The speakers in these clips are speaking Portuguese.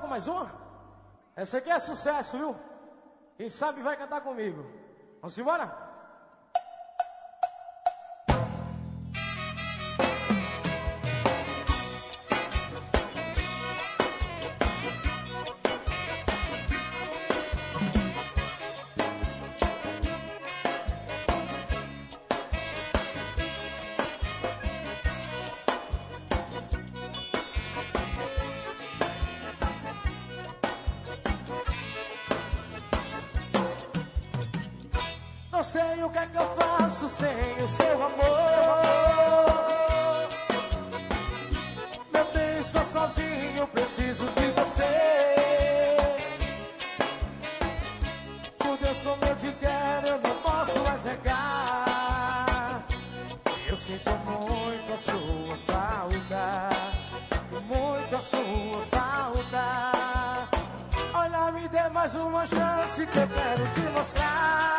mais uma? Essa aqui é sucesso, viu? Quem sabe vai cantar comigo. Vamos embora? Não sei o que é que eu faço sem o seu amor. Meu bem, sou sozinho, preciso de você. Por Deus, como eu te quero, eu não posso mais negar. Eu sinto muito a sua falta, muito a sua falta. Olha, me dê mais uma chance que eu quero te mostrar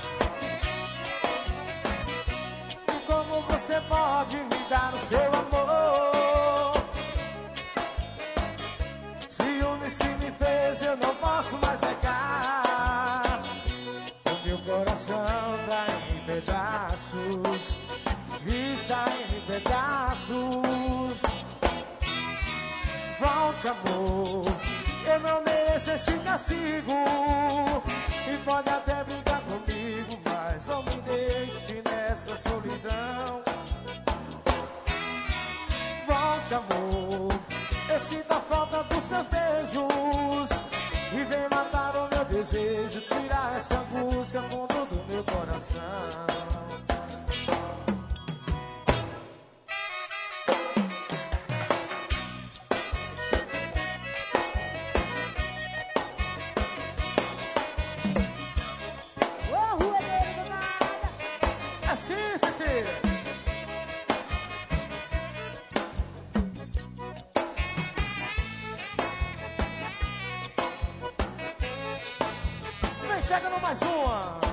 como você pode me dar o seu amor. Ciúmes que me fez, eu não posso mais negar. O meu coração tá em pedaços, está em pedaços. Volte, amor, eu não mereço esse castigo. E pode até brincar comigo, mas não me deixe nesta solidão. Volte, amor, eu sinto a falta dos seus beijos. E vem matar o meu desejo, tirar essa angústia fundo do meu coração. Chega no mais uma.